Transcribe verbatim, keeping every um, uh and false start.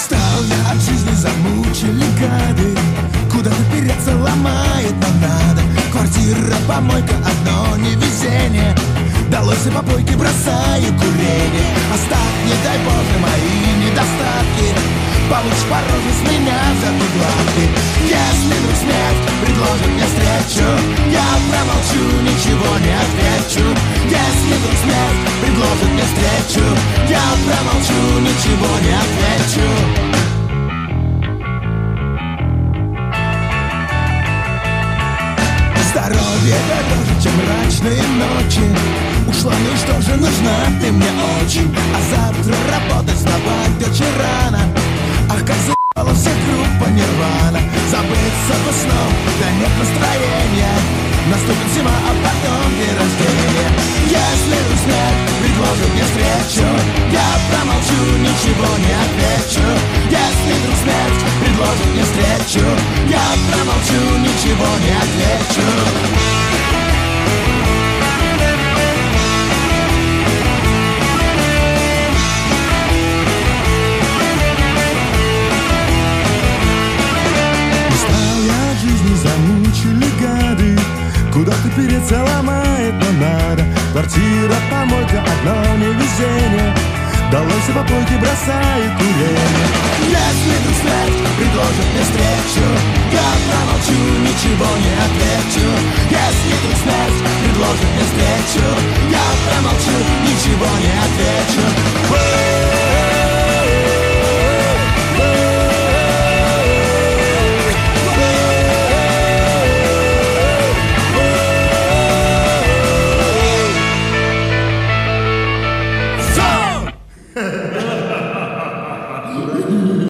Устал я от жизни, замучили гады. Куда-то переться ломает нам надо. Квартира, помойка, одно невезение. Далось и попойки, бросаю курение. Оставь, не дай Боже, мои недостатки. Получишь по роже с меня за гладкий. Если вдруг смерть предложит мне встречу, я промолчу, ничего не отвечу. Если вдруг смерть предложит мне встречу, я промолчу, ничего не отвечу. Здоровье дороже, чем мрачные ночи. Ушла, ну и что же, нужна ты мне очень. А завтра работать вставать очень рано. Ах, как заебала вся группа Нирвана. Забыться бы сном, да нет настроения. Наступит зима, а потом день рождения. Если вдруг смерть предложит мне встречу, я промолчу, ничего не отвечу. Если вдруг смерть предложит мне встречу, я промолчу, ничего не отвечу. Замучили гады. Куда-то переться ломает, но надо. Квартира, помойка, одно невезение. Далось и попойки, бросает курение. Если вдруг смерть предложит мне встречу, я промолчу, ничего не отвечу. Если вдруг смерть предложит мне встречу, я промолчу, ничего не отвечу.